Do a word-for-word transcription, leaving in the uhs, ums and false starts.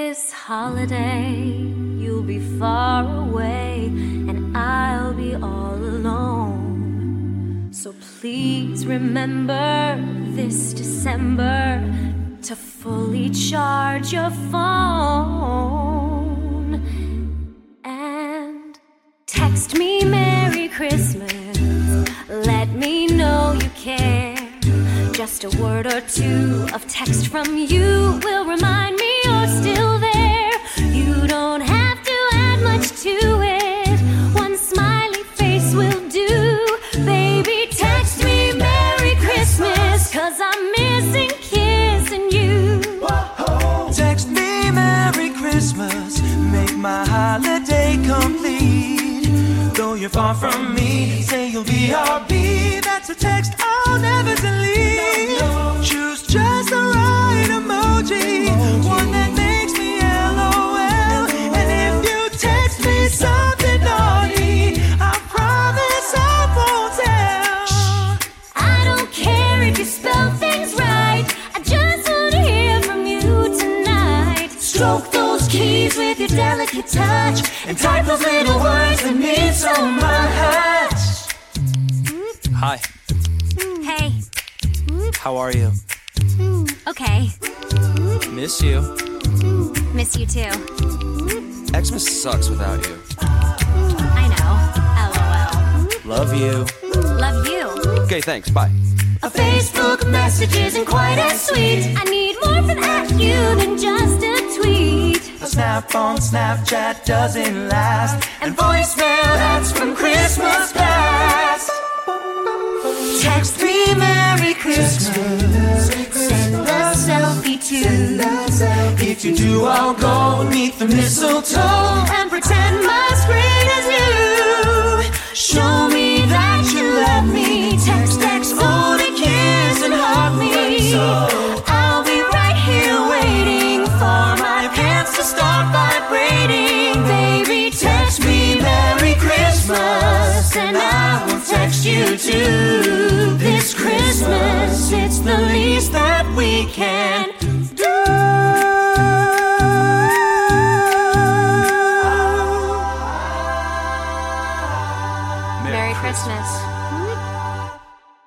this holiday, you'll be far away and I'll be all alone. So please remember this December to fully charge your phone and text me Merry Christmas. Let me know you care. Just a word or two of text from you will remind me you're still there. You don't have to add much to it. One smiley face will do. Baby, text me Merry Christmas, 'cause I'm missing kissing you. Whoa. Text me Merry Christmas, make my holiday complete. Though you're far from me, say you'll be R B. That's a text I'll never delete. No, no. Choose just the right emoji, one that makes me L O L. And if you text me something naughty, I promise I won't tell. I don't care if you spell things right, I just want to hear from you tonight. Stroke those keys with your delicate touch and type those little words that mean so much. Hi. Hey. How are you? Okay. Miss you. Miss you too. Xmas sucks without you. I know. LOL. Love you. Love you. Okay, thanks. Bye. A Facebook message isn't quite as sweet. I need more from at you than just a tweet. A snap on Snapchat doesn't last, and voicemail that's from Christmas past. Text me Merry Christmas, Send a selfie too. If you do, I'll go meet the mistletoe And pretend my screen is new. Show me that you love me. Text, text, hold and kiss and hug me. I'll be right here waiting for my pants to start vibrating. Baby, text me Merry Christmas, and I will text you too. This Christmas, it's the least that we can